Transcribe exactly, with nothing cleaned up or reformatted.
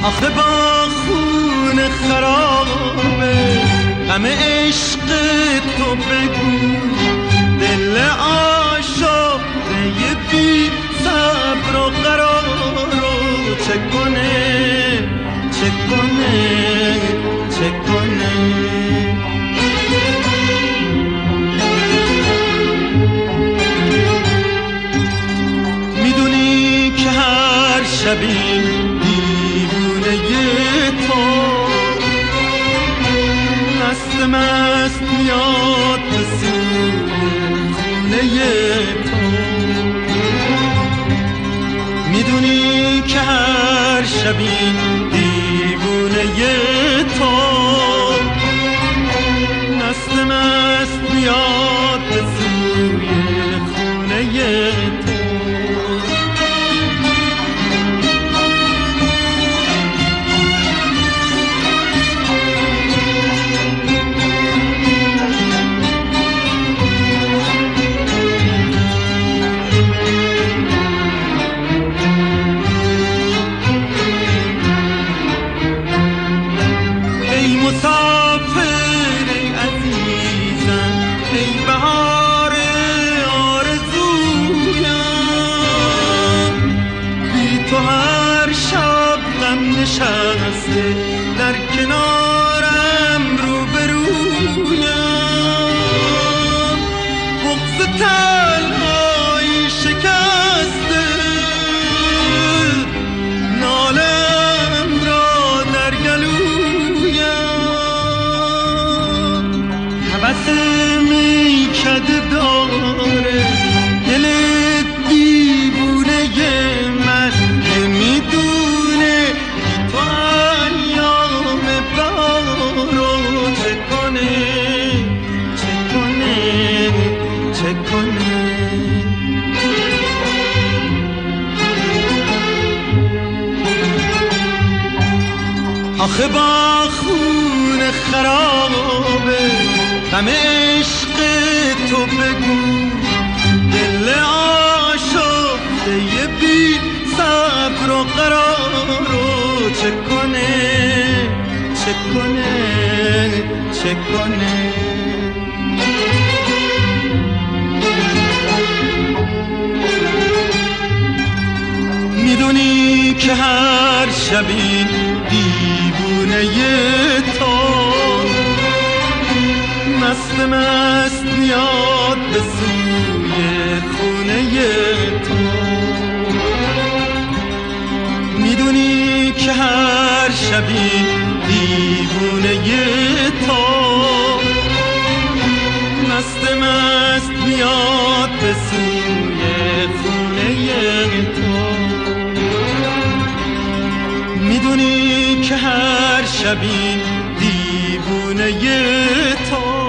آخه با خون خرابه غم عشق تو بگو، دل آشفته بی صبر و قرارو چه کنه چه کنه چه کنه. میدونی که هر شبی دیوونه تو مست مست میاد به سوی خونه تو. میدونی که هر شبی دیوونه تو مست مست میاد به سوی خونه تو. نشسته در کنارم روبرویم، بغض تنهایی شکسته نالم را در گلویم. هوس میکده داره دل دیوونه من که میدونه تو ایام بارو چه کنه چه کنه چه کنه. آخه با خون خرابه غم عشق تو بگو، دل آشفته بی صبر و قرارو چه کنه چه کنه چه کنه. میدونی که هر شبی دیوونه تو مست مست میاد به سوی خونه تو. میدونی که هر شبی دیوونه تو مست مست میاد به سوی خونه تو. میدونی که هر شبی دیوونه تو